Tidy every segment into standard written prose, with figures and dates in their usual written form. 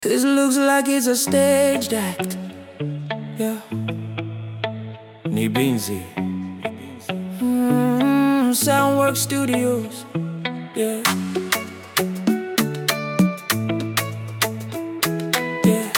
This looks like it's a staged act. Yeah. Nibinzi. Soundwork Studios. Yeah. Yeah.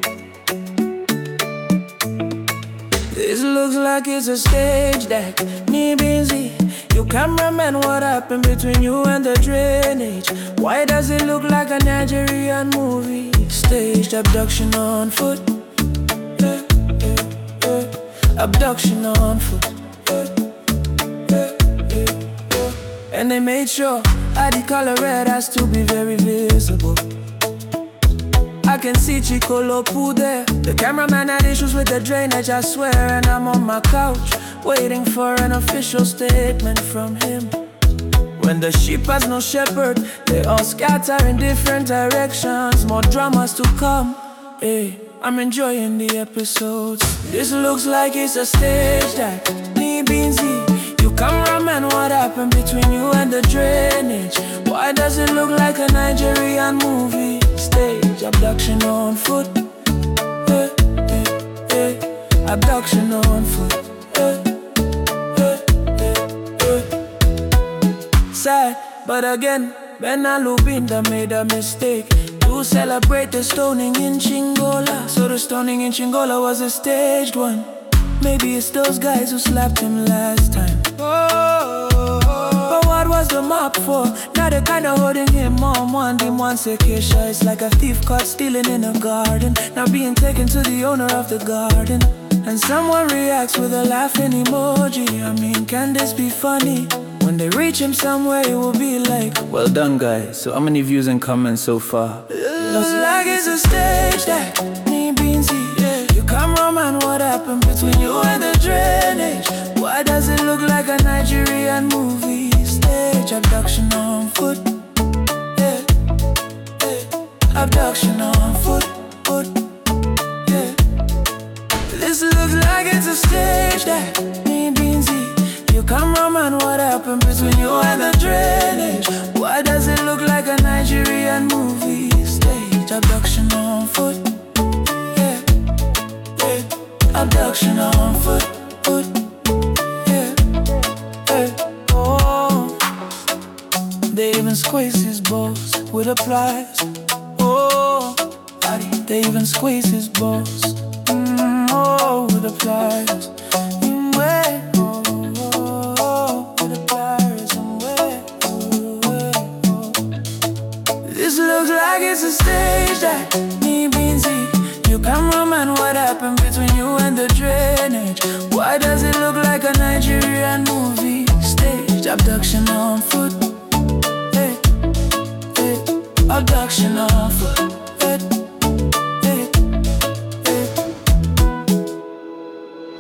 This looks like it's a staged act. Nibinzi. You cameraman, what happened between you and the drainage? Why does it look like a Nigerian movie? Staged abduction on foot. Yeah, yeah, yeah. Abduction on foot. Yeah, yeah, yeah, yeah. And they made sure the color red has to be very visible. I can see Chico Lopu there. The cameraman had issues with the drainage, I swear. And I'm on my couch, waiting for an official statement from him. When the sheep has no shepherd, they all scatter in different directions. More dramas to come. Hey, I'm enjoying the episodes. This looks like it's a staged act. Nibinzi, you cameraman, what happened between you and the drainage? Why does it look like a Nigerian movie? Stage abduction on foot. Hey, hey, hey. Abduction on foot. Sad, but again, Bena Lubinda made a mistake to celebrate the stoning in Chingola. So the stoning in Chingola was a staged one. Maybe it's those guys who slapped him last time. But what was the mop for? Now they're kinda holding him on one day, one Keisha. It's like a thief caught stealing in a garden, now being taken to the owner of the garden. And someone reacts with a laughing emoji. I mean, can this be funny? When they reach him somewhere, it will be like, Well done, guys. So how many views and comments so far? looks like it's a stage that Nibinzi, yeah. You cameraman, what happened between you and the drainage? Why does it look like a Nigerian movie? Stage abduction on foot. Yeah, yeah. Abduction on foot, foot. Yeah. This looks like it's a stage that Nibinzi. You cameraman, what happened between you and the drainage? Why does it look like a Nigerian movie? Stage abduction on foot. Yeah, yeah. Abduction on foot, foot. Yeah, yeah. Oh, they even squeeze his balls with a pliers. Oh, they even squeeze his balls. Oh, with a pliers. This looks like it's a stage that Nibinzi. You cameraman, what happened between you and the drainage? Why does it look like a Nigerian movie? Stage abduction on foot. Hey, hey. Abduction on foot.